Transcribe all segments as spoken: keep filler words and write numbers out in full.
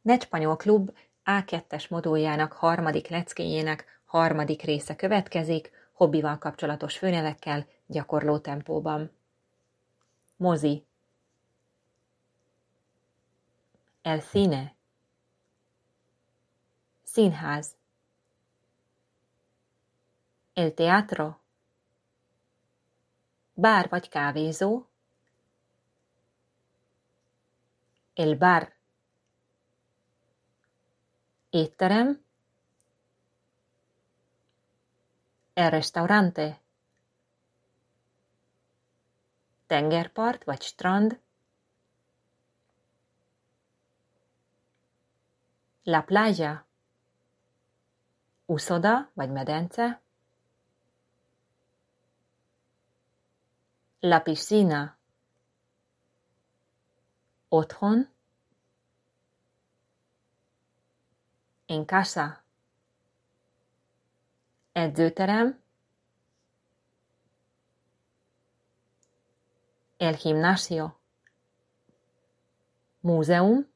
Netspanyol Klub á kettes moduljának harmadik leckéjének harmadik része következik, hobbival kapcsolatos főnevekkel, gyakorló tempóban. Mozi. El cine. Színház. El teatro. Bár vagy kávézó. El bar. Étterem. El restaurante. Tengerpart vagy strand. La playa. Uszoda vagy medence. La piscina. Otthon. En casa. Edzőterem. El gimnasio. Múzeum.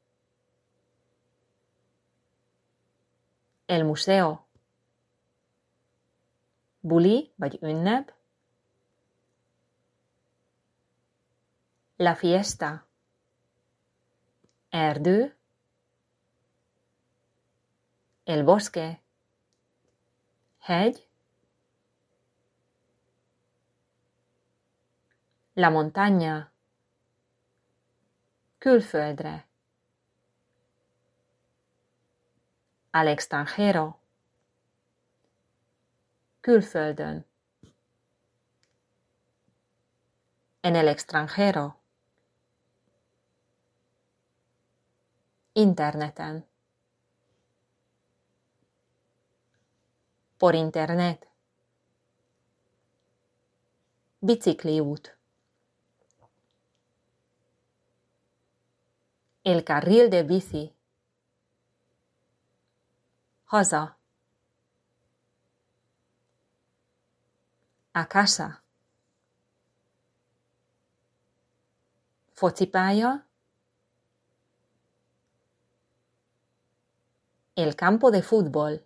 El museo. Buli vagy ünnep. La fiesta. Erdő. El bosque. Hegy. La montaña. Külföldre. Al extranjero. Külföldön. En el extranjero. Interneten. Por internet. Bicikliút. El carril de bici. Haza. A casa. Focipálya. El campo de fútbol.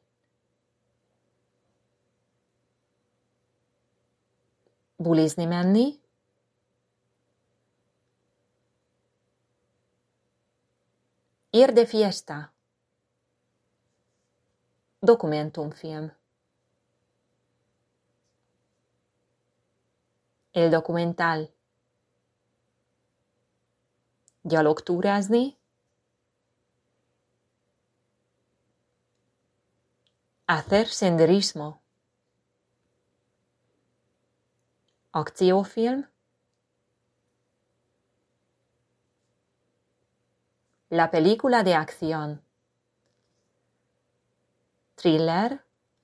Bulizni menni. Ir de fiesta. Dokumentumfilm. El documental. Gyalogtúrázni. Hacer senderismo. Akciófilm. La película de acción. Thriller.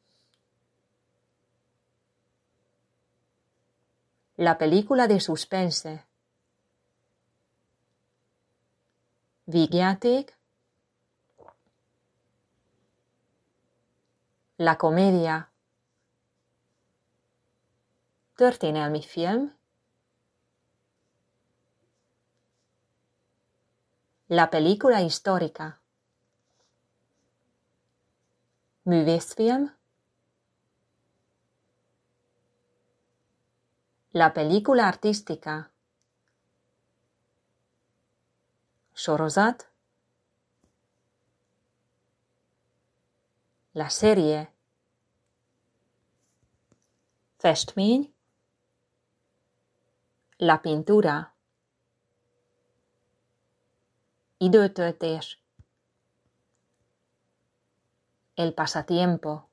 La película de suspense. Vígjáték. La comedia. Történelmi film. La película histórica. Művészfilm. La película artística. Sorozat. La serie. Festmény. La pintura. Időtöltés. El pasatiempo.